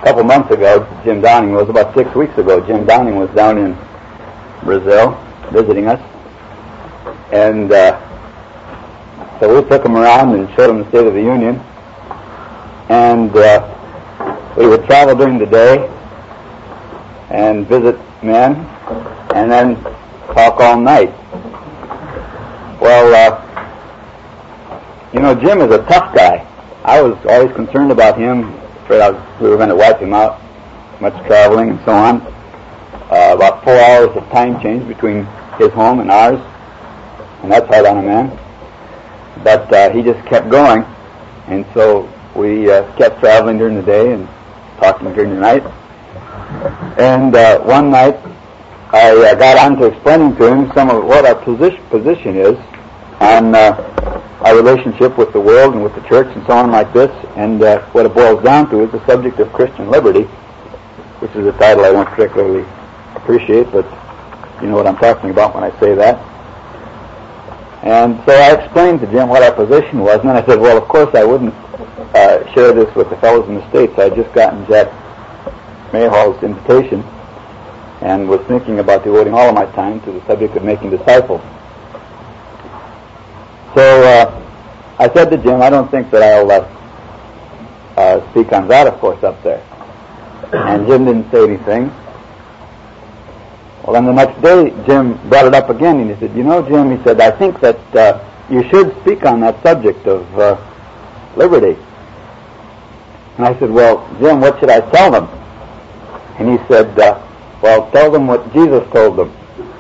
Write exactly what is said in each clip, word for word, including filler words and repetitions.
couple months ago, Jim Downing was, about six weeks ago, Jim Downing was down in Brazil visiting us. And uh, so we took him around and showed him the State of the Union. And uh, we would travel during the day and visit men and then talk all night. Well, uh, you know, Jim is a tough guy. I was always concerned about him, afraid I was, we were going to wipe him out, much traveling and so on. Uh, about four hours of time change between his home and ours, and that's hard on a man. But uh, he just kept going, and so we uh, kept traveling during the day and talking during the night. And uh, one night, I uh, got on to explaining to him some of what our position, position is on uh, our relationship with the world and with the church and so on like this. And uh, what it boils down to is the subject of Christian liberty, which is a title I don't particularly appreciate, but you know what I'm talking about when I say that. And so I explained to Jim what our position was, and then I said, well, of course I wouldn't uh, share this with the fellows in the States. I had just gotten Jack Mayhall's invitation and was thinking about devoting all of my time to the subject of making disciples. So uh, I said to Jim, I don't think that I'll uh, uh, speak on that, of course, up there. And Jim didn't say anything. Well, then the next day, Jim brought it up again, and he said, you know, Jim, he said, I think that uh, you should speak on that subject of uh, liberty. And I said, well, Jim, what should I tell them? And he said, uh, well, tell them what Jesus told them.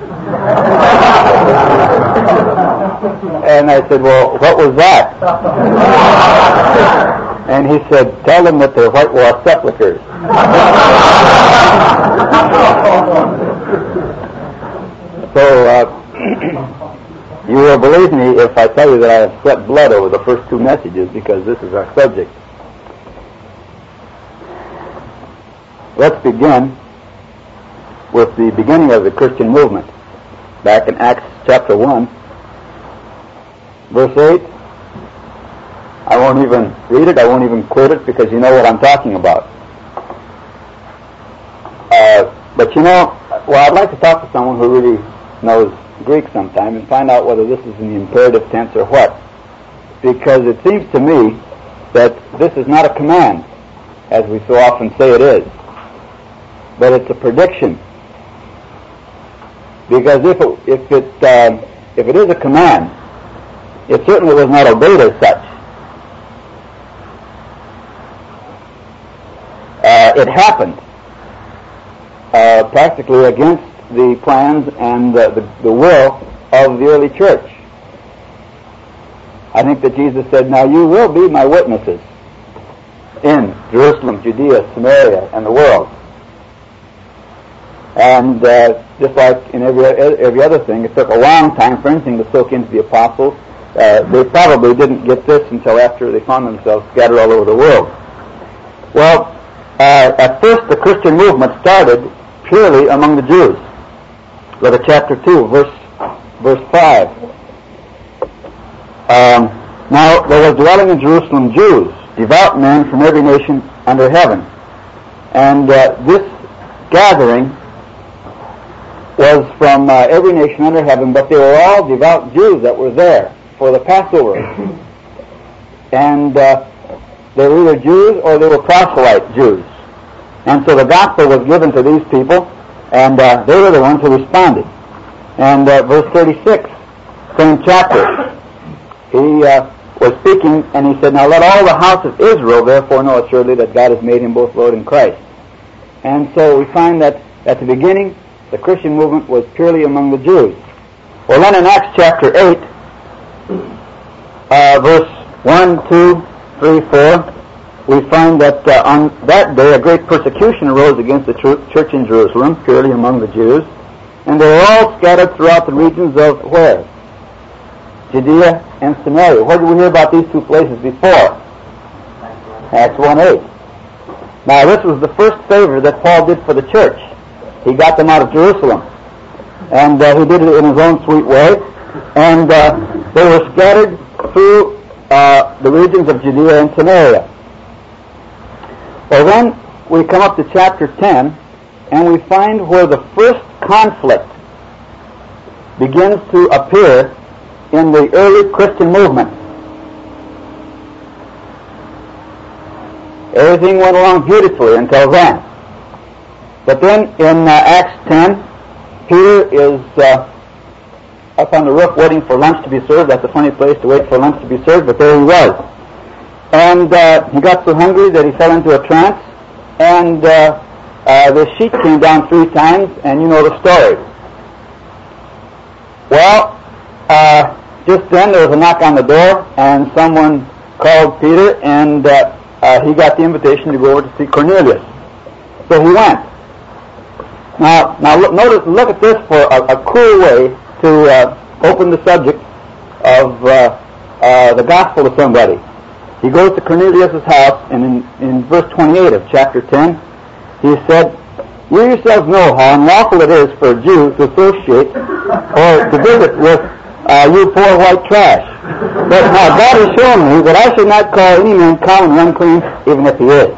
And I said, well, what was that? And he said, tell them that they're whitewashed sepulchres. So, uh, you will believe me if I tell you that I have sweat blood over the first two messages, because this is our subject. Let's begin with the beginning of the Christian movement, back in Acts chapter one, verse eight. I won't even read it, I won't even quote it, because you know what I'm talking about. Uh, but you know, well, I'd like to talk to someone who really knows Greek sometime and find out whether this is in the imperative tense or what. Because it seems to me that this is not a command, as we so often say it is, but it's a prediction. Because if it, if it, uh, if it is a command, it certainly was not obeyed as such. Uh, it happened uh, practically against the plans and uh, the, the will of the early church. I think that Jesus said, now you will be my witnesses in Jerusalem, Judea, Samaria, and the world. And uh, just like in every every other thing, it took a long time for anything to soak into the apostles. Uh, they probably didn't get this until after they found themselves scattered all over the world. Well, uh, at first the Christian movement started purely among the Jews. Look at chapter two, verse verse five. Um, now there was dwelling in Jerusalem Jews, devout men from every nation under heaven. And uh, this gathering was from uh, every nation under heaven, but they were all devout Jews that were there for the Passover. And uh, they were either Jews or they were proselyte Jews. And so the gospel was given to these people, and uh, they were the ones who responded. And uh, verse thirty-six, same chapter, he uh, was speaking, and he said, now let all the house of Israel therefore know assuredly that God has made him both Lord and Christ. And so we find that at the beginning, the Christian movement was purely among the Jews. Well, then in Acts chapter eight, uh, verse one, two, three, four, we find that uh, on that day a great persecution arose against the tr- church in Jerusalem, purely among the Jews, and they were all scattered throughout the regions of where? Judea and Samaria. Where did we hear about these two places before? Acts one eight. Now this was the first favor that Paul did for the church. He got them out of Jerusalem, and uh, he did it in his own sweet way, and uh, they were scattered through uh, the regions of Judea and Samaria. Well then, we come up to chapter ten, and we find where the first conflict begins to appear in the early Christian movement. Everything went along beautifully until then. But then in uh, Acts ten, Peter is uh, up on the roof waiting for lunch to be served. That's a funny place to wait for lunch to be served, but there he was. And uh, he got so hungry that he fell into a trance, and uh, uh, the sheet came down three times, and you know the story. Well, uh, just then there was a knock on the door, and someone called Peter, and uh, uh, he got the invitation to go over to see Cornelius. So he went. Now, now look, notice, look at this for a, a cool way to uh, open the subject of uh, uh, the gospel to somebody. He goes to Cornelius' house, and in, in verse twenty-eight of chapter ten, he said, "You yourselves know how unlawful it is for a Jew to associate or to visit with uh, you poor white trash. But now God has shown me that I should not call any man common or unclean, even if he is.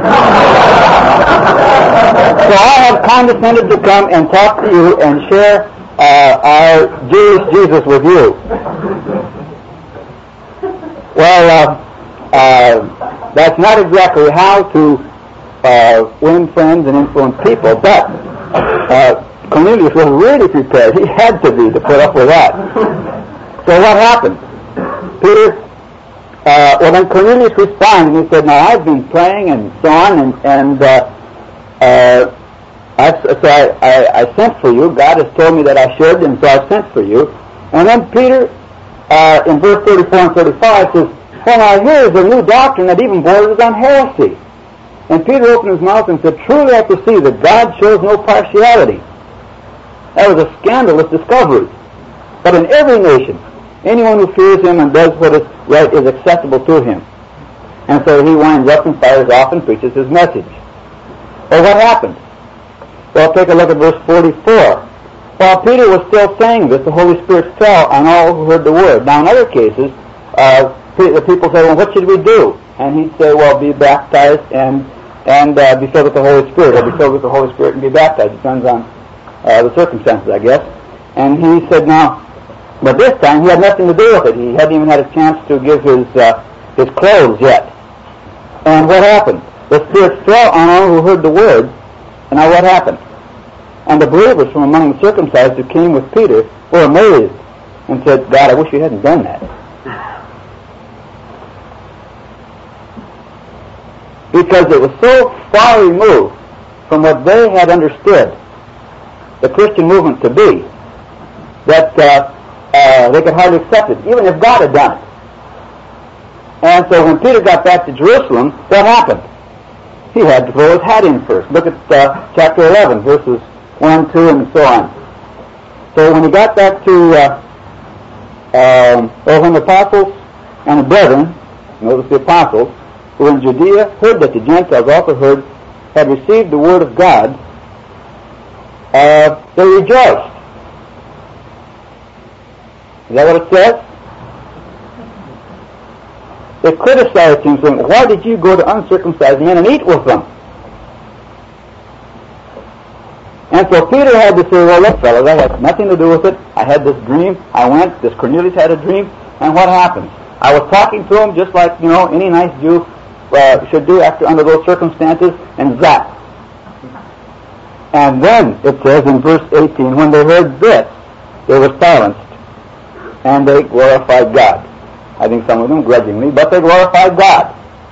So I have condescended to come and talk to you and share uh, our Jewish Jesus with you." Well, uh, uh, that's not exactly how to uh, win friends and influence people, but uh, Cornelius was really prepared. He had to be to put up with that. So what happened? Peter, uh, well then Cornelius responded and he said, "Now I've been praying and so on, and, and uh, uh, I, so I, I, I sent for you. God has told me that I should, and so I sent for you." And then Peter, uh, in verse thirty-four and thirty-five, says, "Well, now here is a new doctrine that even borders on heresy." And Peter opened his mouth and said, "Truly I perceive that God shows no partiality." That was a scandalous discovery. But in every nation, anyone who fears him and does what is right is acceptable to him. And so he winds up and fires off and preaches his message. Well, what happened? Well, take a look at verse forty-four. While Peter was still saying this, the Holy Spirit fell on all who heard the word. Now, in other cases, uh, the people say, "Well, what should we do?" And he'd say, "Well, be baptized and and uh, be filled with the Holy Spirit, or be filled with the Holy Spirit and be baptized." Depends on uh, the circumstances, I guess. And he said, "Now, but this time he had nothing to do with it. He hadn't even had a chance to give his uh, his clothes yet." And what happened? The Spirit fell on all who heard the word. And now what happened? And the believers from among the circumcised who came with Peter were amazed and said, "God, I wish you hadn't done that." Because it was so far removed from what they had understood the Christian movement to be that uh, uh, they could hardly accept it, even if God had done it. And so when Peter got back to Jerusalem, what happened? He had to throw his hat in first. Look at uh, chapter eleven, verses one, two, and so on. So when he got back to uh, um, well, when the apostles and the brethren, notice the apostles, who were in Judea, heard that the Gentiles also heard, had received the word of God, uh, they rejoiced. Is that what it says? They criticized him, saying, "Why did you go to uncircumcised men and eat with them?" And so Peter had to say, "Well, look, fellas, I had nothing to do with it. I had this dream. I went. This Cornelius had a dream. And what happened? I was talking to him just like, you know, any nice Jew uh, should do after under those circumstances, and zap." And then it says in verse eighteen, when they heard this, they were silenced, and they glorified God. I think some of them grudgingly, but they glorified God.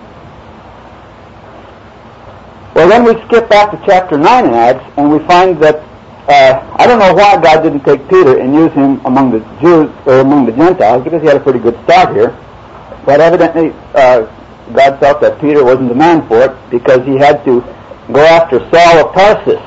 Well, then we skip back to chapter nine in Acts, and we find that, uh, I don't know why God didn't take Peter and use him among the Jews, or among the Gentiles, because he had a pretty good start here. But evidently, uh, God felt that Peter wasn't the man for it, because he had to go after Saul of Tarsus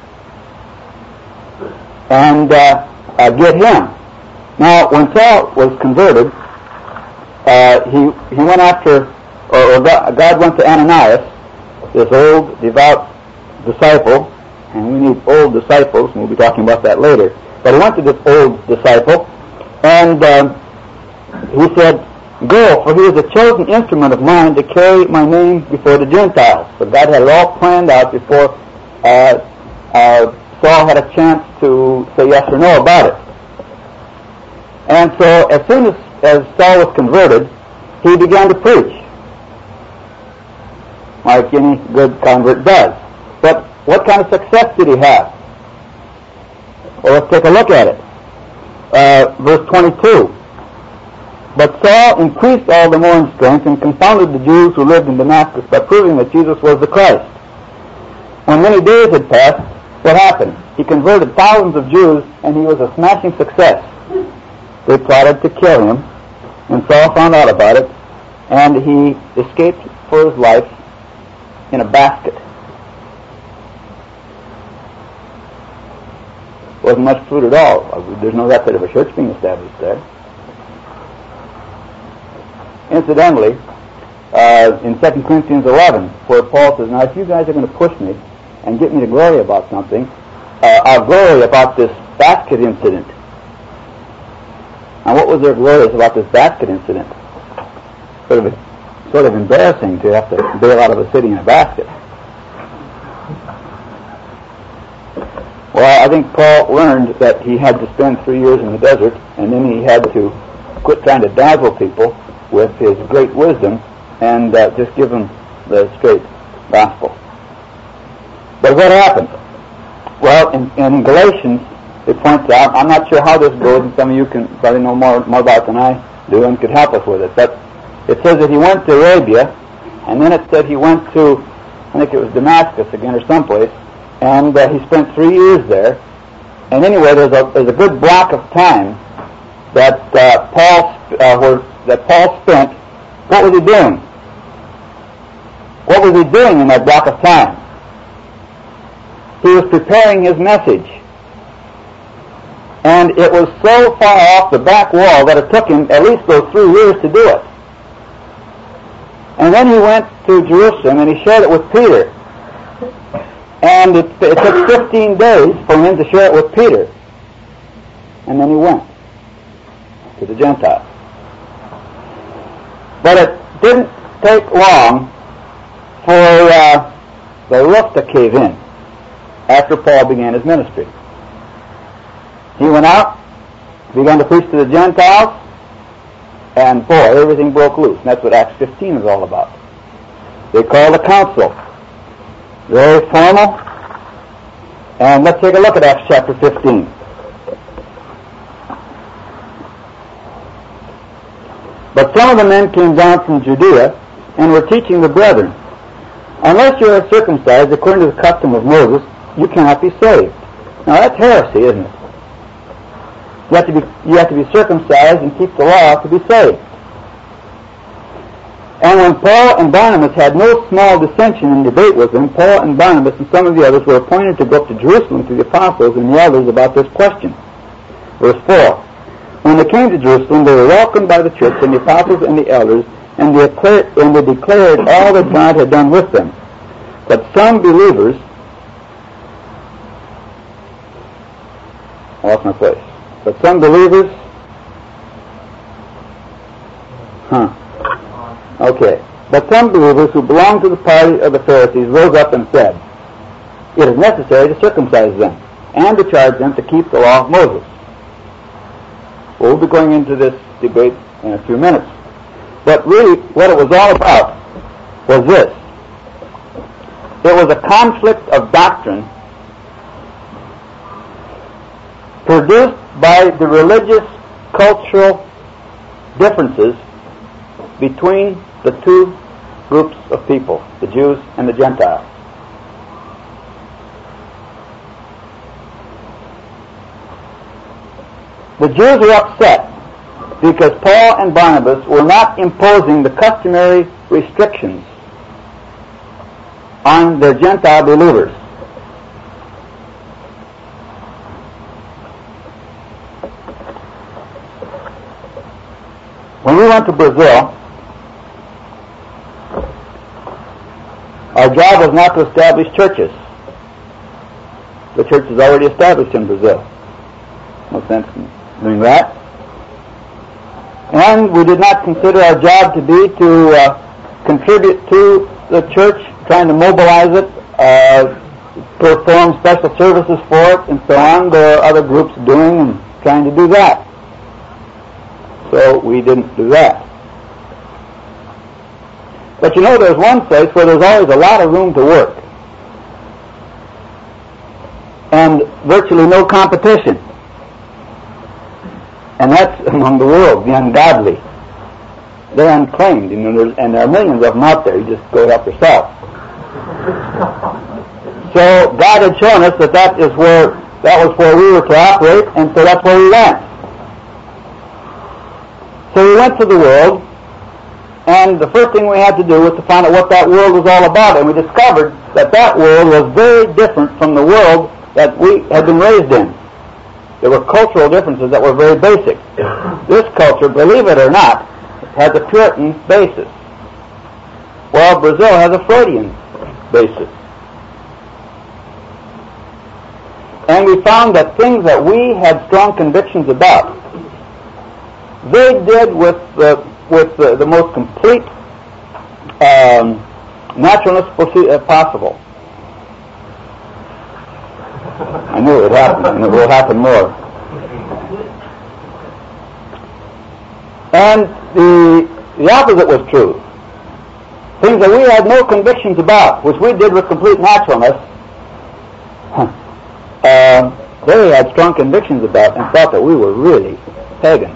and uh, uh, get him. Now, when Saul was converted, Uh, he he went after, or, or God went to Ananias, this old, devout disciple, and we need old disciples, and we'll be talking about that later. But he went to this old disciple, and um, he said, Go, for he is a chosen instrument of mine to carry my name before the Gentiles. So God had it all planned out before uh, uh, Saul had a chance to say yes or no about it. And so as soon as, as Saul was converted, he began to preach, like any good convert does. But what kind of success did he have? Well, let's take a look at it. Uh, verse twenty-two. But Saul increased all the more in strength and confounded the Jews who lived in Damascus by proving that Jesus was the Christ. When many days had passed, what happened? He converted thousands of Jews, and he was a smashing success. They plotted to kill him, and Saul found out about it, and he escaped for his life in a basket. Wasn't much food at all. There's no record of a church being established there. Incidentally, uh, in Second Corinthians eleven, where Paul says, now if you guys are going to push me and get me to glory about something, uh, I'll glory about this basket incident. Now what was there glorious about this basket incident? Sort of, sort of embarrassing to have to bail out of a city in a basket. Well, I think Paul learned that he had to spend three years in the desert, and then he had to quit trying to dazzle people with his great wisdom and uh, just give them the straight gospel. But what happened? Well, in, in Galatians, it points out, I'm not sure how this goes, and some of you can probably know more, more about it than I do and could help us with it, but it says that he went to Arabia, and then it said he went to, I think it was Damascus again or someplace, and uh, he spent three years there. And anyway, there's a, there's a good block of time that uh, Paul uh, where, that Paul spent. What was he doing? What was he doing in that block of time? He was preparing his message. And it was so far off the back wall that it took him at least those three years to do it. And then he went to Jerusalem and he shared it with Peter. And it, it took fifteen days for him to share it with Peter. And then he went to the Gentiles. But it didn't take long for uh, the roof to cave in after Paul began his ministry. He went out, began to preach to the Gentiles, and boy, everything broke loose. And that's what Acts fifteen is all about. They called a council. Very formal. And let's take a look at Acts chapter fifteen. But some of the men came down from Judea and were teaching the brethren, unless you are circumcised according to the custom of Moses, you cannot be saved. Now that's heresy, isn't it? You have to be, you have to be circumcised and keep the law to be saved. And when Paul and Barnabas had no small dissension and debate with them, Paul and Barnabas and some of the others were appointed to go up to Jerusalem to the apostles and the elders about this question. Verse four. When they came to Jerusalem, they were welcomed by the church and the apostles and the elders, and they declared, and they declared all that God had done with them. But some believers... I lost my place. But some believers... Huh. Okay. But some believers who belonged to the party of the Pharisees rose up and said, it is necessary to circumcise them, and to charge them to keep the law of Moses. Well, we'll be going into this debate in a few minutes. But really, what it was all about was this. It was a conflict of doctrine produced by the religious, cultural differences between the two groups of people, the Jews and the Gentiles. The Jews were upset because Paul and Barnabas were not imposing the customary restrictions on their Gentile believers. When we went to Brazil, our job was not to establish churches. The church is already established in Brazil. No sense in doing that. And we did not consider our job to be to uh, contribute to the church, trying to mobilize it, uh, perform special services for it, and so on. There are other groups doing and trying to do that. So we didn't do that. But you know, there's one place where there's always a lot of room to work. And virtually no competition. And that's among the world, the ungodly. They're unclaimed, you know, and there are millions of them out there. You just go help yourself. So God had shown us that that is where, that was where we were to operate, and so that's where we went. So we went to the world, and the first thing we had to do was to find out what that world was all about, and we discovered that that world was very different from the world that we had been raised in. There were cultural differences that were very basic. This culture, believe it or not, has a Puritan basis, while Brazil has a Freudian basis. And we found that things that we had strong convictions about, they did with the, with the, the most complete um, naturalness possible. I knew it would happen, and it will happen more. And the, the opposite was true. Things that we had no convictions about, which we did with complete naturalness, uh, they had strong convictions about and thought that we were really pagans.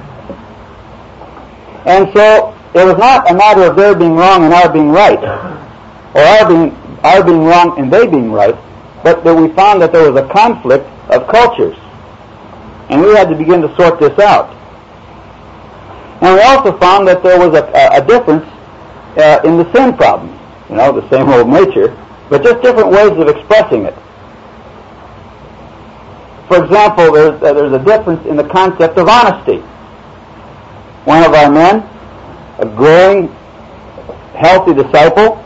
And so it was not a matter of their being wrong and our being right, or our being, our being wrong and they being right, but that we found that there was a conflict of cultures. And we had to begin to sort this out. And we also found that there was a, a, a difference uh, in the sin problem. You know, the same old nature, but just different ways of expressing it. For example, there's, uh, there's a difference in the concept of honesty. One of our men, a growing, healthy disciple,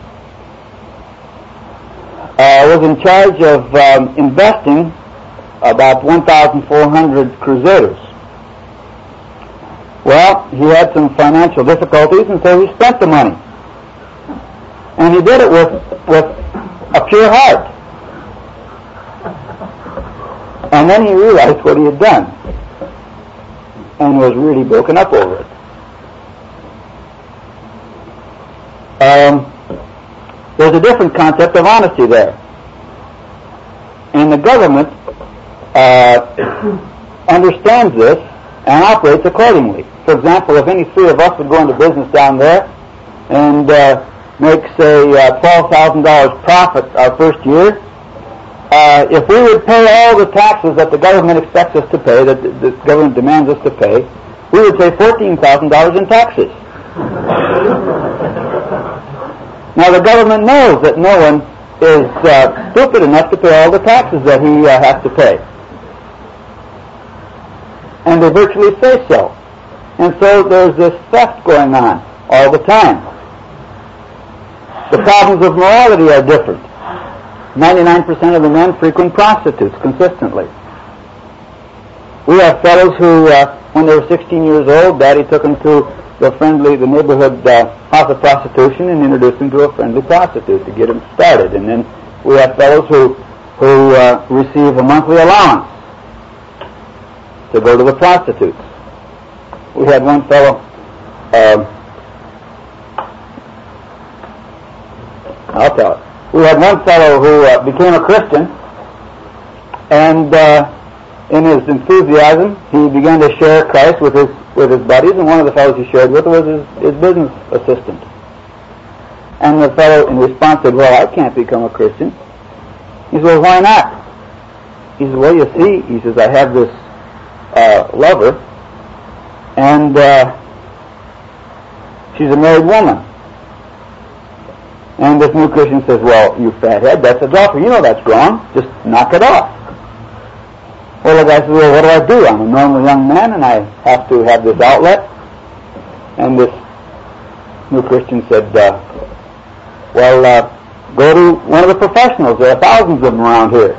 uh, was in charge of um, investing about one thousand four hundred crusaders. Well, he had some financial difficulties, and so he spent the money. And he did it with, with a pure heart. And then he realized what he had done, and was really broken up over it. Um, there's a different concept of honesty there. And the government uh, understands this and operates accordingly. For example, if any three of us would go into business down there and uh, make, say, uh, twelve thousand dollars profit our first year, uh, if we would pay all the taxes that the government expects us to pay, that the, the government demands us to pay, we would pay fourteen thousand dollars in taxes. Now, the government knows that no one is uh, stupid enough to pay all the taxes that he uh, has to pay. And they virtually say so. And so there's this theft going on all the time. The problems of morality are different. ninety-nine percent of the men frequent prostitutes consistently. We have fellows who, uh, when they were sixteen years old, Daddy took them to the friendly, the neighborhood uh, house of prostitution and introduced them to a friendly prostitute to get them started. And then we have fellows who, who uh, receive a monthly allowance to go to the prostitutes. We had one fellow, uh, I'll tell it. We had one fellow who uh, became a Christian, and uh, in his enthusiasm, he began to share Christ with his with his buddies, and one of the fellows he shared with was his, his business assistant. And the fellow in response said, "Well, I can't become a Christian." He said, "Well, why not?" He said, "Well, you see," he says, "I have this uh, lover, and uh, she's a married woman." And this new Christian says, "Well, you fathead, that's adultery. You know that's wrong. Just knock it off." Well, the guy says, "Well, what do I do? I'm a normal young man, and I have to have this outlet." And this new Christian said, uh, "Well, uh, go to one of the professionals. There are thousands of them around here."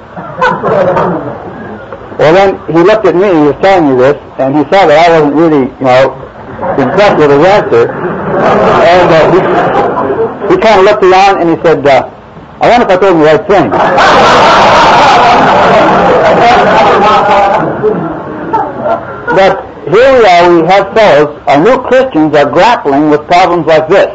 Well, then he looked at me. He was telling me this, and he saw that I wasn't really, you know, impressed with his answer. And uh, he, he kind of looked around and he said, uh, I wonder if I told him the right thing. But here we are, we have fellows, our new Christians are grappling with problems like this.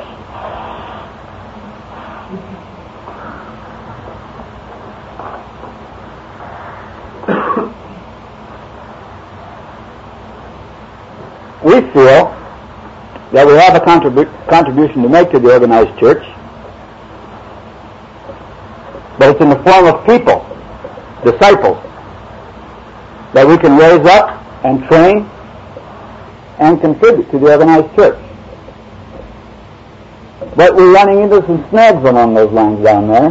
We feel that we have a contribu- contribution to make to the organized church, but it's in the form of people, disciples, that we can raise up and train and contribute to the organized church. But we're running into some snags along those lines down there,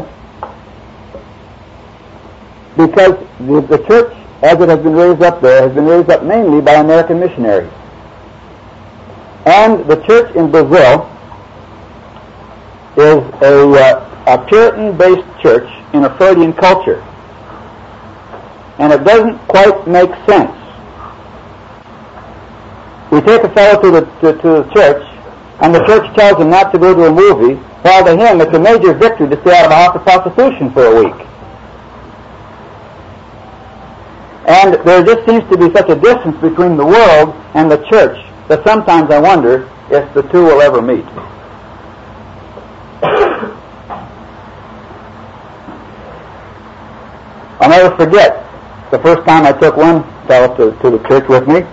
because the, the church, as it has been raised up there, has been raised up mainly by American missionaries. And the church in Brazil is a, uh, a Puritan-based church in a Freudian culture. And it doesn't quite make sense. We take a fellow to the, to, to the church, and the church tells him not to go to a movie, while to him it's a major victory to stay out of a house of prostitution for a week. And there just seems to be such a distance between the world and the church that sometimes I wonder if the two will ever meet. I'll never forget the first time I took one fellow to, to the church with me,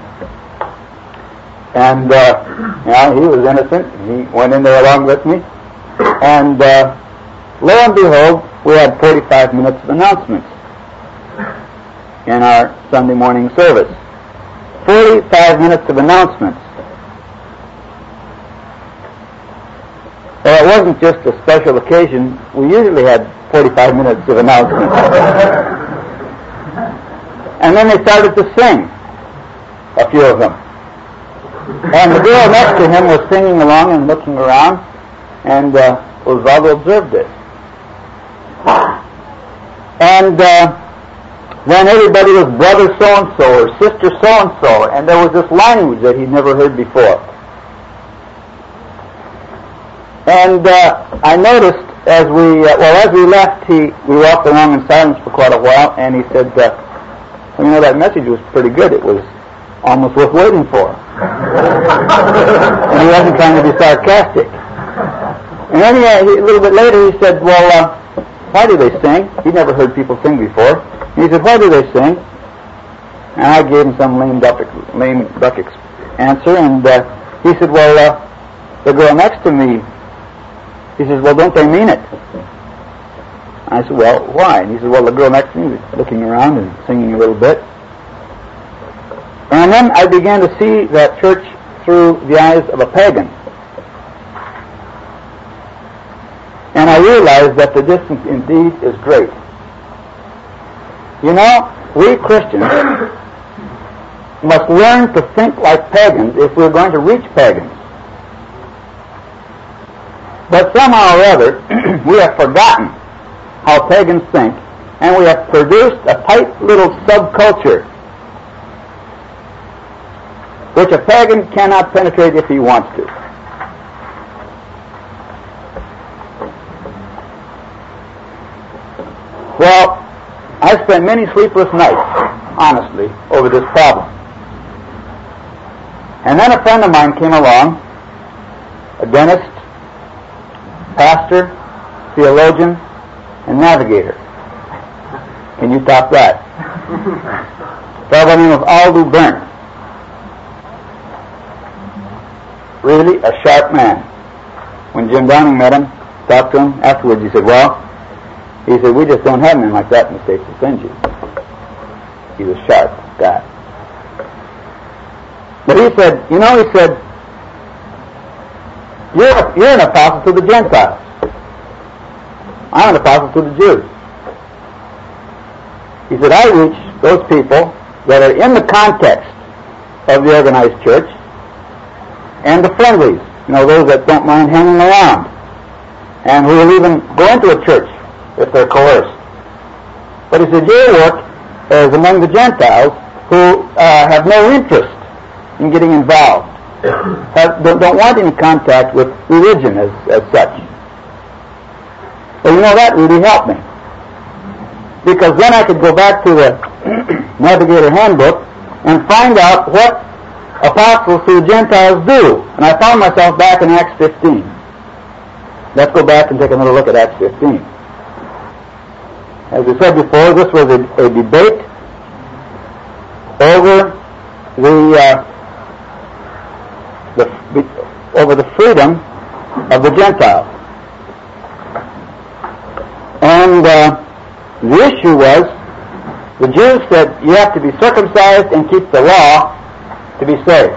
and uh, you know, he was innocent. He went in there along with me, and uh, lo and behold, we had forty-five minutes of announcements in our Sunday morning service. forty-five minutes of announcements. Well, it wasn't just a special occasion. We usually had forty-five minutes of announcements. And then they started to sing, a few of them. And the girl next to him was singing along and looking around, and uh, Osvaldo observed it. And uh, then everybody was brother so-and-so or sister so-and-so, and there was this language that he'd never heard before. And uh, I noticed as we, uh, well, as we left, he, we walked along in silence for quite a while, and he said, uh, well, you know, that message was pretty good. It was almost worth waiting for. And he wasn't trying to be sarcastic. And then he, uh, he, a little bit later he said, well, uh, why do they sing? He'd never heard people sing before. And he said, why do they sing? And I gave him some lame duck, lame duck answer, and uh, he said, well, uh, the girl next to me, he says, well, don't they mean it? I said, well, why? And he said, well, the girl next to me was looking around and singing a little bit. And then I began to see that church through the eyes of a pagan. And I realized that the distance indeed is great. You know, we Christians must learn to think like pagans if we're going to reach pagans. But somehow or other, we have forgotten how pagans think, and we have produced a tight little subculture which a pagan cannot penetrate if he wants to. Well, I've spent many sleepless nights, honestly, over this problem. And then a friend of mine came along, a dentist, pastor, theologian, and navigator. Can you top that? A fellow by the name of Aldo Byrne. Really a sharp man. When Jim Downing met him, talked to him, afterwards he said, well, he said, we just don't have men like that in the States to send you. He was a sharp guy. But he said, you know, he said, you're, you're an apostle to the Gentiles. I'm an apostle to the Jews. He said, I reach those people that are in the context of the organized church and the friendlies, you know, those that don't mind hanging around and who will even go into a church if they're coerced. But he said, your work is among the Gentiles who uh, have no interest in getting involved have, don't, don't want any contact with religion as, as such. Well, you know, that really helped me. Because then I could go back to the Navigator Handbook and find out what apostles to the Gentiles do. And I found myself back in Acts fifteen. Let's go back and take another look at Acts fifteen. As we said before, this was a, a debate over the, uh, the over the freedom of the Gentiles. And uh, the issue was, the Jews said you have to be circumcised and keep the law to be saved.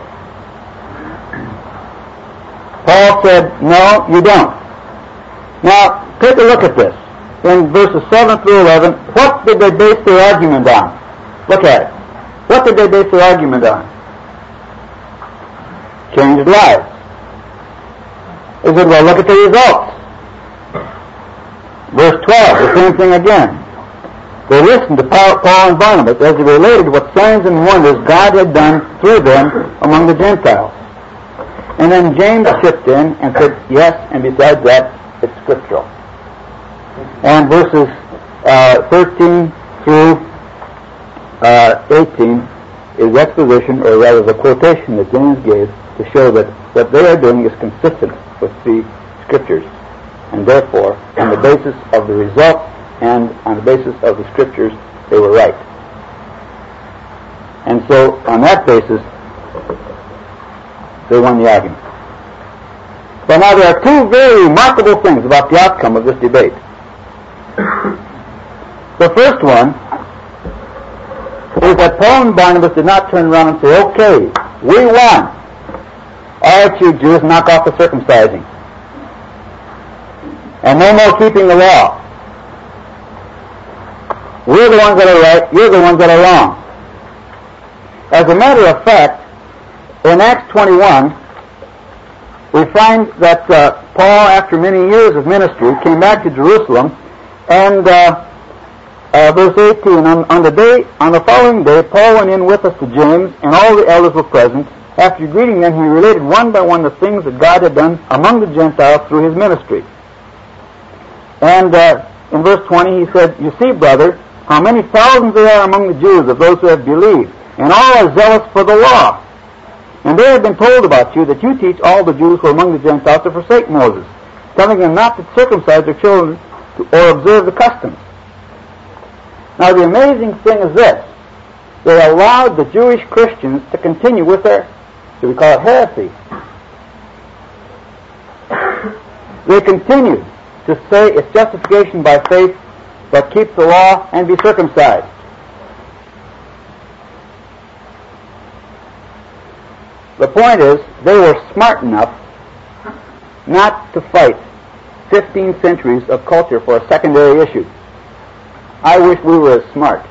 Paul said, no, you don't. Now, take a look at this. In verses seven through eleven, what did they base their argument on? Look at it. What did they base their argument on? Changed lives. They said, well, look at the results. Verse twelve, the same thing again. They listened to Paul and Barnabas as they related what signs and wonders God had done through them among the Gentiles. And then James chipped in and said, yes, and besides that, it's scriptural. And verses uh, thirteen through uh, eighteen is exposition, or rather the quotation that James gave to show that what they are doing is consistent with the scriptures. And therefore, on the basis of the results and on the basis of the scriptures, they were right. And so, on that basis, they won the argument. But now there are two very remarkable things about the outcome of this debate. The first one is that Paul and Barnabas did not turn around and say, okay, we won. All right, you Jews, knock off the circumcising. And no more keeping the law. We're the ones that are right, you're the ones that are wrong. As a matter of fact, in Acts twenty-one, we find that uh, Paul, after many years of ministry, came back to Jerusalem, and uh, uh, verse eighteen, on, on the day, on the following day, Paul went in with us to James, and all the elders were present. After greeting them, he related one by one the things that God had done among the Gentiles through his ministry. And uh, in verse twenty, he said, you see, brother, how many thousands there are among the Jews of those who have believed, and all are zealous for the law. And they have been told about you that you teach all the Jews who are among the Gentiles to forsake Moses, telling them not to circumcise their children to, or observe the customs. Now the amazing thing is this. They allowed the Jewish Christians to continue with their, do we call it heresy? They continued to say it's justification by faith, but keep the law and be circumcised. The point is, they were smart enough not to fight fifteen centuries of culture for a secondary issue. I wish we were as smart.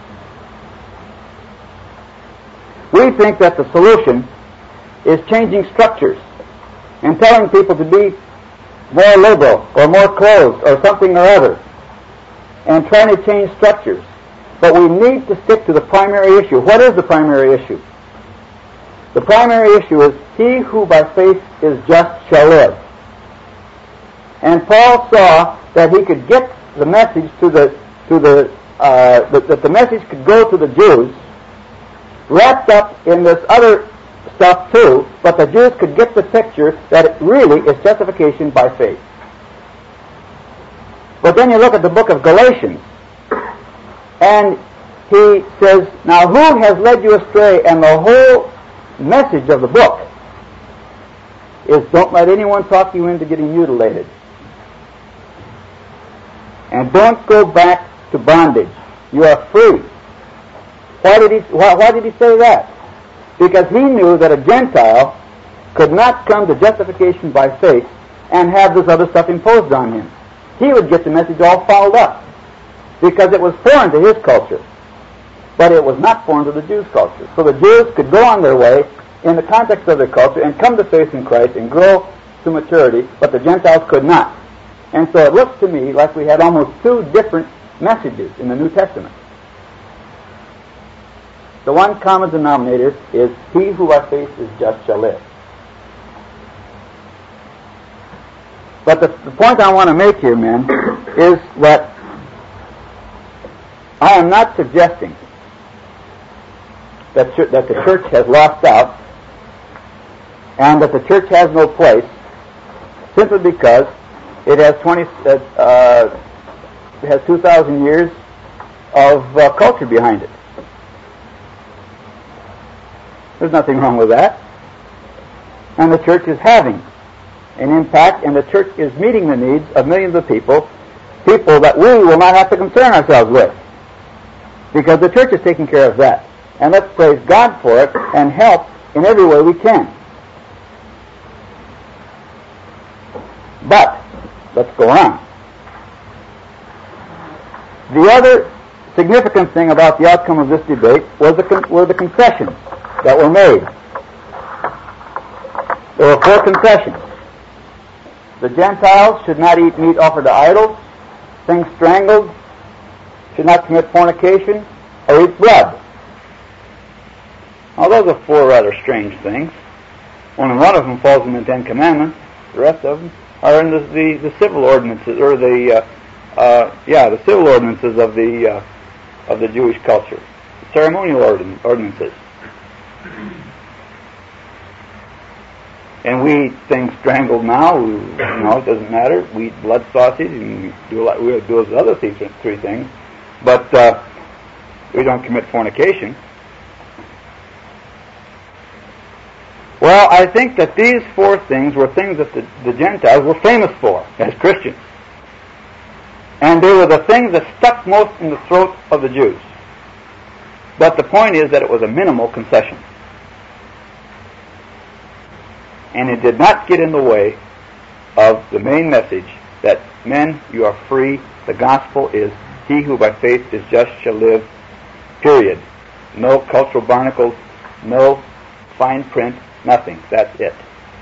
We think that the solution is changing structures and telling people to be more liberal or more closed or something or other, and trying to change structures. But we need to stick to the primary issue. What is the primary issue? The primary issue is, he who by faith is just shall live. And Paul saw that he could get the message to the, to the, uh, that, that the message could go to the Jews, wrapped up in this other stuff too, but the Jews could get the picture that it really is justification by faith. But then you look at the book of Galatians, and he says, now who has led you astray? And the whole message of the book is, don't let anyone talk you into getting mutilated. And don't go back to bondage. You are free. Why did he, why, why did he say that? Because he knew that a Gentile could not come to justification by faith and have this other stuff imposed on him. He would get the message all fouled up because it was foreign to his culture. But it was not foreign to the Jews' culture. So the Jews could go on their way in the context of their culture and come to faith in Christ and grow to maturity, but the Gentiles could not. And so it looks to me like we had almost two different messages in the New Testament. The one common denominator is, he who by faith is just shall live. But the, the point I want to make here, men, is that I am not suggesting that, ch- that the church has lost out and that the church has no place simply because it has twenty, uh, uh, it has two thousand years of uh, culture behind it. There's nothing wrong with that. And the church is having an impact, and the church is meeting the needs of millions of people, people that we will not have to concern ourselves with, because the church is taking care of that. And let's praise God for it and help in every way we can. But let's go on. The other significant thing about the outcome of this debate was the con- were the concessions that were made. There were four concessions. The Gentiles should not eat meat offered to idols, things strangled, should not commit fornication, or eat blood. Now, those are four rather strange things. Only one of them falls in the Ten Commandments. The rest of them are in the, the, the civil ordinances, or the uh, uh, yeah, the civil ordinances of the uh, of the Jewish culture, the ceremonial ordin- ordinances. And we eat things strangled now. We, you know, it doesn't matter. We eat blood sausage, and we do a lot, we do those other things, three things, but uh, we don't commit fornication. Well, I think that these four things were things that the, the Gentiles were famous for as Christians. And they were the things that stuck most in the throat of the Jews. But the point is that it was a minimal concession. And it did not get in the way of the main message that, men, you are free. The gospel is, he who by faith is just shall live, period. No cultural barnacles, no fine print, nothing. That's it.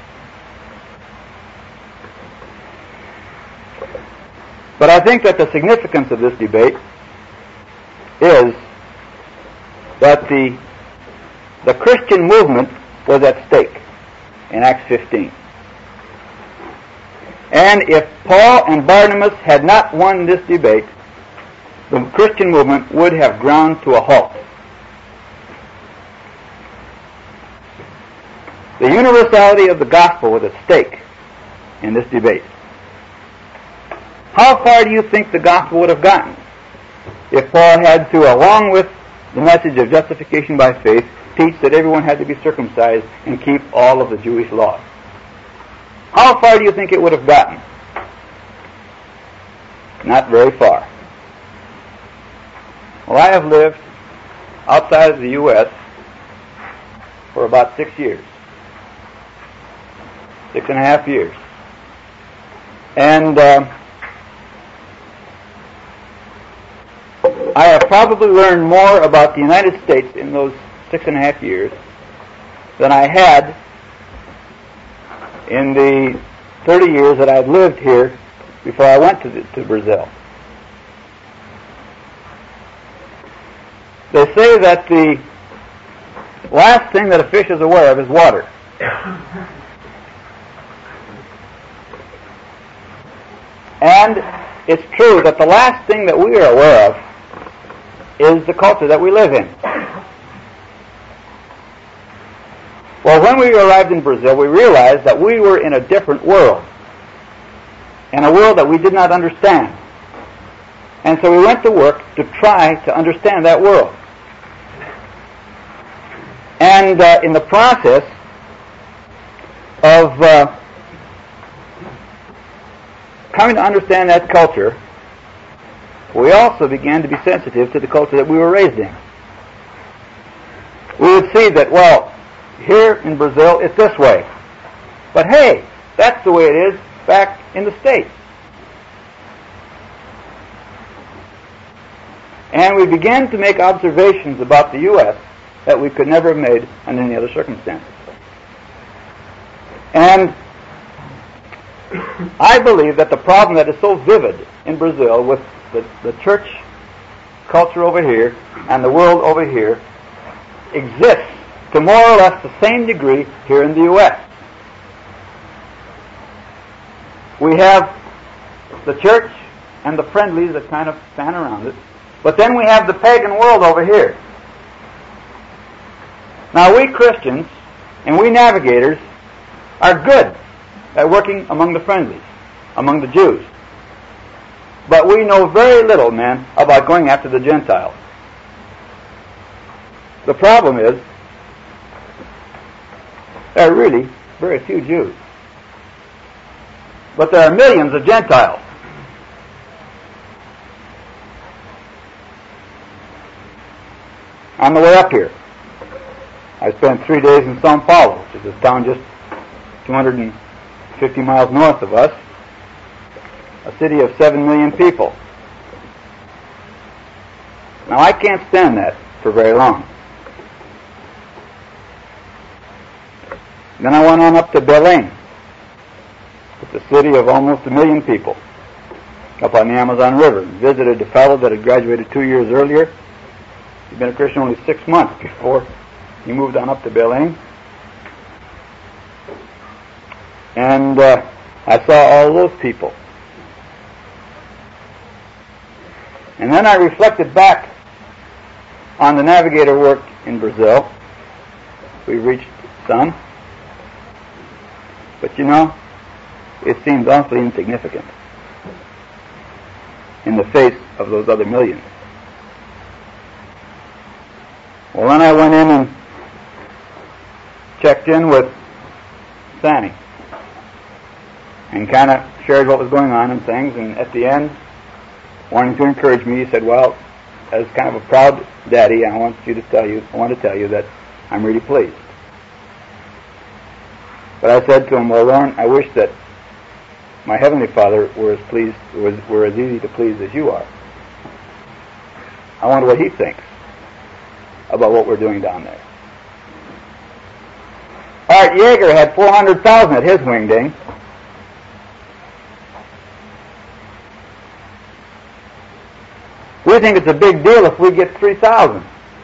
But I think that the significance of this debate is that the the Christian movement was at stake in Acts fifteen. And if Paul and Barnabas had not won this debate, the Christian movement would have ground to a halt. The universality of the gospel was at stake in this debate. How far do you think the gospel would have gotten if Paul had to, along with the message of justification by faith, teach that everyone had to be circumcised and keep all of the Jewish laws? How far do you think it would have gotten? Not very far. Well, I have lived outside of the U S for about six years. Six and a half years. And uh, I have probably learned more about the United States in those six and a half years than I had in the thirty years that I've lived here before I went to, the, to Brazil. They say that the last thing that a fish is aware of is water. And it's true that the last thing that we are aware of is the culture that we live in. Well, when we arrived in Brazil, we realized that we were in a different world, in a world that we did not understand. And so we went to work to try to understand that world. And uh, in the process of uh, coming to understand that culture, we also began to be sensitive to the culture that we were raised in. We would see that, well, here in Brazil it's this way. But hey, that's the way it is back in the States. And we began to make observations about the U S that we could never have made under any other circumstances. And I believe that the problem that is so vivid in Brazil with the, the church culture over here and the world over here exists to more or less the same degree here in the U S we have the church and the friendlies that kind of stand around it. But then we have the pagan world over here. Now we Christians and we navigators are good at working among the friendlies, among the Jews. But we know very little, men, about going after the Gentiles. The problem is, there are really very few Jews. But there are millions of Gentiles. On the way up here, I spent three days in São Paulo, which is a town just two hundred fifty miles north of us, a city of seven million people. Now I can't stand that for very long. Then I went on up to Belém. It's a city of almost a million people, up on the Amazon River. Visited a fellow that had graduated two years earlier. He'd been a Christian only six months before he moved on up to Belém. And uh, I saw all those people. And then I reflected back on the navigator work in Brazil. We reached some. But you know, it seems awfully insignificant in the face of those other millions. Well, then I went in and checked in with Sanny and kind of shared what was going on and things, and at the end, wanting to encourage me, he said, well, as kind of a proud daddy, I want you to tell you, I want to tell you that I'm really pleased. But I said to him, well, Lauren, I wish that my Heavenly Father were as pleased, was, were as easy to please as you are. I wonder what he thinks about what we're doing down there. Art Yeager had four hundred thousand at his wingding. We think it's a big deal if we get three thousand.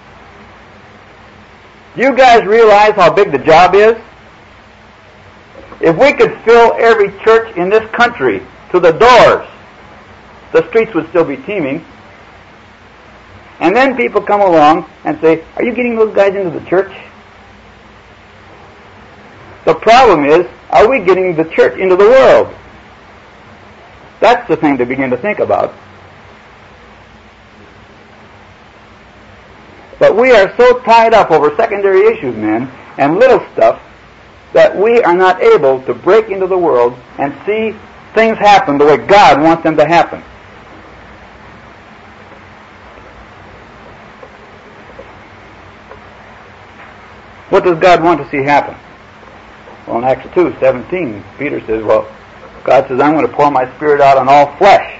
Do you guys realize how big the job is? If we could fill every church in this country to the doors, the streets would still be teeming. And then people come along and say, are you getting those guys into the church? The problem is, are we getting the church into the world? That's the thing to begin to think about. But we are so tied up over secondary issues, men, and little stuff, that we are not able to break into the world and see things happen the way God wants them to happen. What does God want to see happen? Well, in Acts two seventeen, Peter says, well, God says, I'm going to pour my Spirit out on all flesh.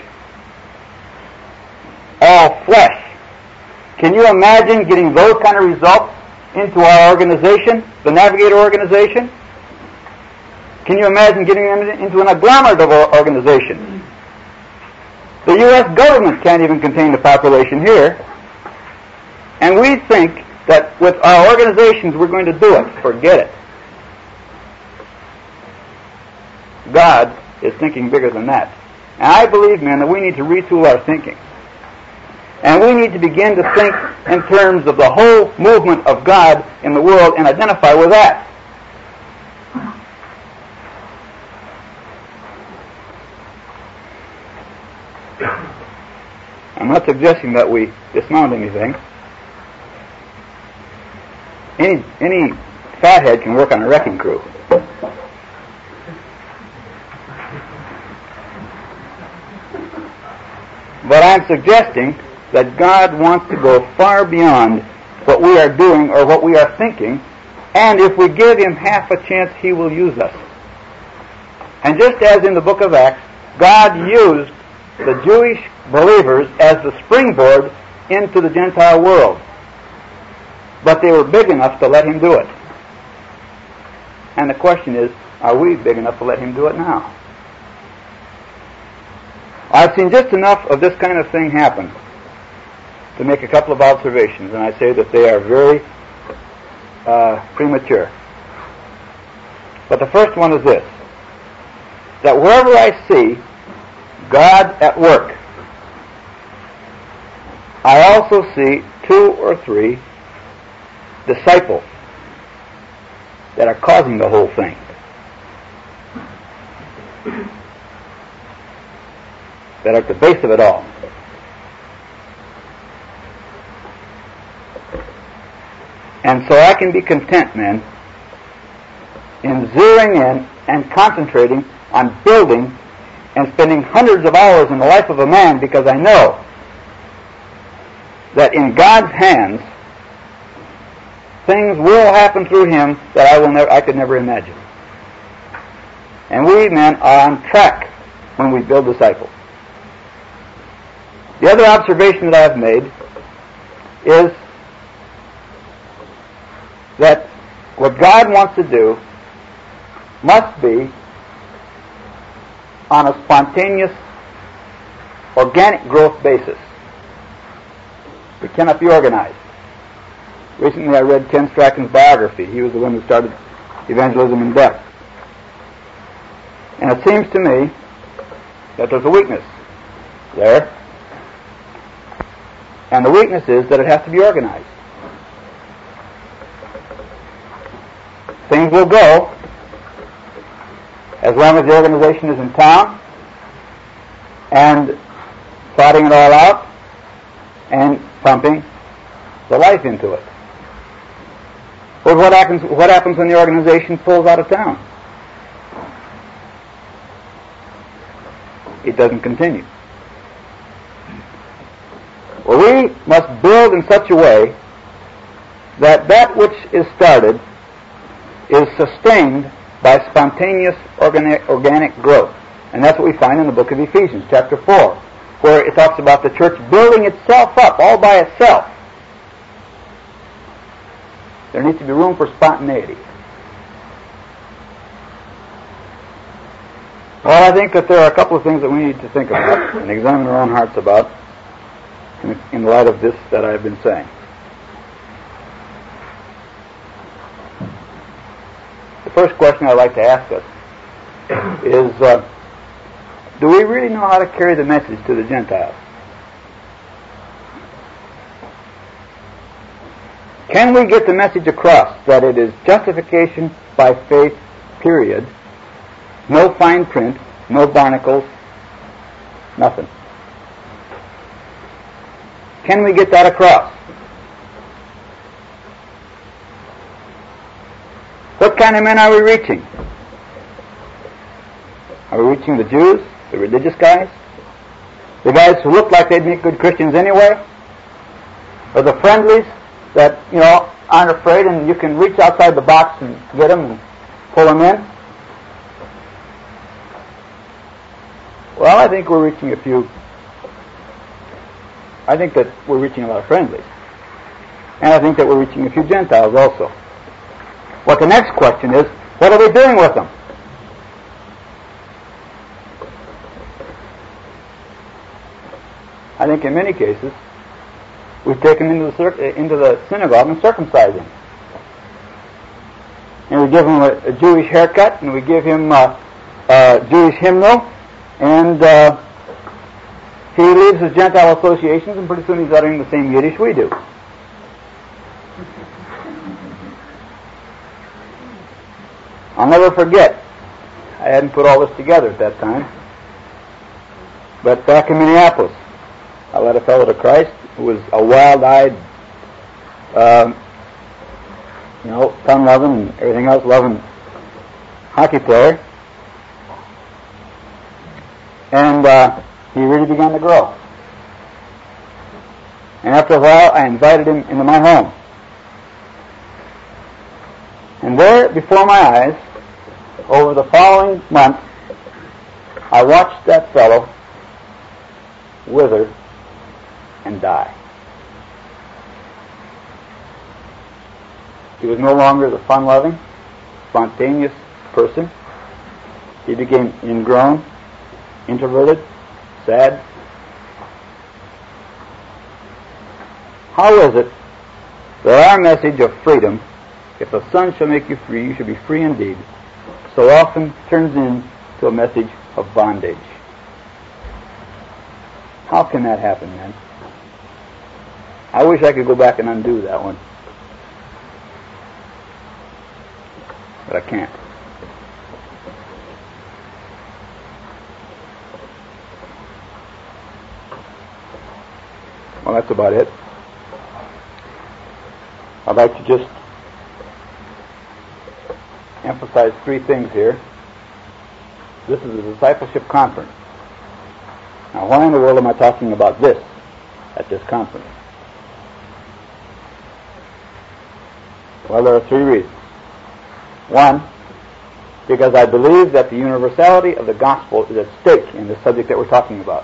All flesh. Can you imagine getting those kind of results into our organization, the Navigator organization? Can you imagine getting them into an agglomerative organization? The U S government can't even contain the population here. And we think that with our organizations we're going to do it. Forget it. God is thinking bigger than that. And I believe, men, that we need to retool our thinking. And we need to begin to think in terms of the whole movement of God in the world and identify with that. I'm not suggesting that we dismount anything. Any any fathead can work on a wrecking crew. But I'm suggesting that God wants to go far beyond what we are doing or what we are thinking, and if we give Him half a chance, He will use us. And just as in the book of Acts, God used the Jewish believers as the springboard into the Gentile world. But they were big enough to let Him do it. And the question is, are we big enough to let Him do it now? I've seen just enough of this kind of thing happen to make a couple of observations, and I say that they are very uh, premature. But the first one is this, that wherever I see God at work, I also see two or three disciples that are causing the whole thing. That are at the base of it all. And so I can be content, men, in zeroing in and concentrating on building and spending hundreds of hours in the life of a man, because I know that in God's hands things will happen through him that I will never, I could never imagine. And we men are on track when we build disciples. The other observation that I have made is that what God wants to do must be on a spontaneous, organic growth basis. It cannot be organized. Recently I read Ken Strachan's biography. He was the one who started evangelism in depth. And it seems to me that there's a weakness there. And the weakness is that it has to be organized. Things will go as long as the organization is in town and plotting it all out and pumping the life into it. But what happens, what happens when the organization pulls out of town? It doesn't continue. Well, we must build in such a way that that which is started is sustained by spontaneous organic, organic growth. And that's what we find in the book of Ephesians, chapter four, where it talks about the church building itself up all by itself. There needs to be room for spontaneity. Well, I think that there are a couple of things that we need to think about and examine our own hearts about in, in light of this that I have been saying. The first question I'd like to ask us is, uh, do we really know how to carry the message to the Gentiles? Can we get the message across that it is justification by faith, period, no fine print, no barnacles, nothing? Can we get that across? What kind of men are we reaching? Are we reaching the Jews, the religious guys, the guys who look like they'd make good Christians anyway, or the friendlies that, you know, aren't afraid and you can reach outside the box and get them and pull them in? Well, I think we're reaching a few. I think that we're reaching a lot of friendlies. And I think that we're reaching a few Gentiles also. What the next question is, what are we doing with them? I think in many cases, we take them into the, cir- into the synagogue and circumcise him. And we give him a, a Jewish haircut, and we give him a, a Jewish hymnal, and uh, he leaves his Gentile associations, and pretty soon he's uttering the same Yiddish we do. I'll never forget, I hadn't put all this together at that time, but back in Minneapolis, I led a fellow to Christ who was a wild-eyed, uh, you know, fun-loving and everything else loving hockey player. And uh, he really began to grow. And after a while, I invited him into my home. And there, before my eyes, over the following month, I watched that fellow wither and die. He was no longer the fun-loving, spontaneous person. He became ingrown, introverted, sad. How is it that our message of freedom, if the Son shall make you free, you shall be free indeed, so often turns in to a message of bondage. How can that happen, man? I wish I could go back and undo that one. But I can't. Well, that's about it. I'd like to just emphasize three things here. This is a discipleship conference. Now, why in the world am I talking about this at this conference? Well, there are three reasons. One, because I believe that the universality of the gospel is at stake in the subject that we're talking about.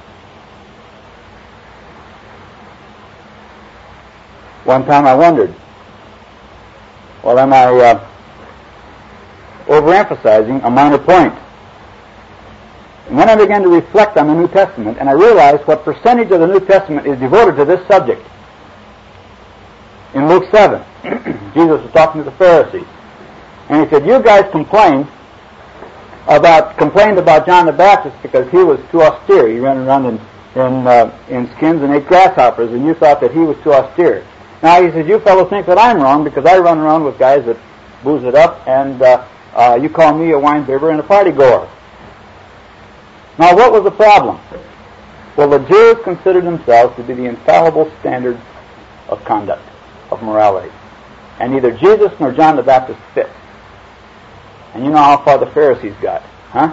One time I wondered, well, am I uh, overemphasizing a minor point? And then I began to reflect on the New Testament, and I realized what percentage of the New Testament is devoted to this subject. In Luke seven, Jesus was talking to the Pharisees, and he said, you guys complained about complained about John the Baptist because he was too austere. He ran around in in, uh, in skins and ate grasshoppers, and you thought that he was too austere. Now, he says, you fellows think that I'm wrong because I run around with guys that booze it up, and uh, uh, you call me a wine bibber and a party goer. Now, what was the problem? Well, the Jews considered themselves to be the infallible standard of conduct, of morality. And neither Jesus nor John the Baptist fit. And you know how far the Pharisees got, huh?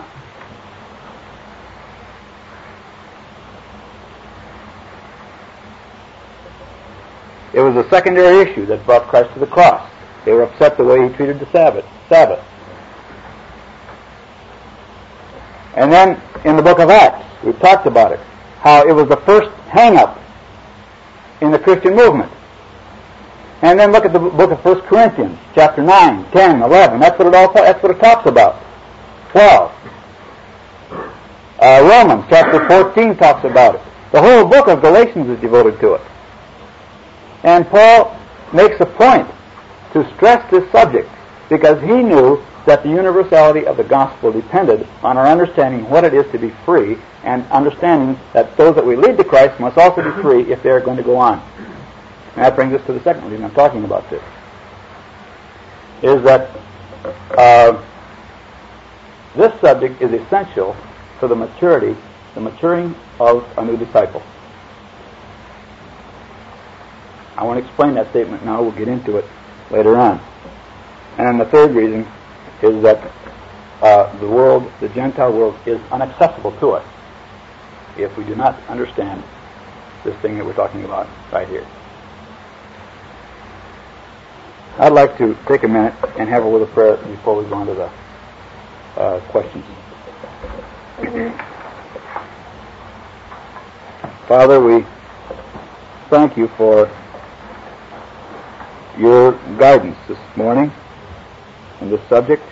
It was a secondary issue that brought Christ to the cross. They were upset the way he treated the Sabbath. Sabbath. And then in the book of Acts, we've talked about it, how it was the first hang-up in the Christian movement. And then look at the book of First Corinthians, chapter nine, ten, eleven. That's what it all. That's what it talks about. Twelve. Uh, Romans chapter fourteen talks about it. The whole book of Galatians is devoted to it. And Paul makes a point to stress this subject because he knew that the universality of the gospel depended on our understanding what it is to be free and understanding that those that we lead to Christ must also be free if they are going to go on. And that brings us to the second reason I'm talking about this, is that uh, this subject is essential for the maturity, the maturing of a new disciple. I won't explain that statement now. We'll get into it later on. And the third reason is that uh, the world, the Gentile world, is inaccessible to us if we do not understand this thing that we're talking about right here. I'd like to take a minute and have a little prayer before we go on to the uh, questions. Father, we thank you for your guidance this morning on this subject.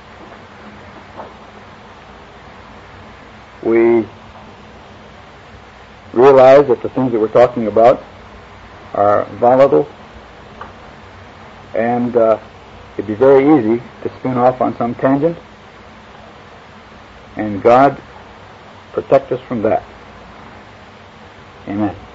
We realize that the things that we're talking about are volatile, and uh, it'd be very easy to spin off on some tangent, and God protect us from that. Amen.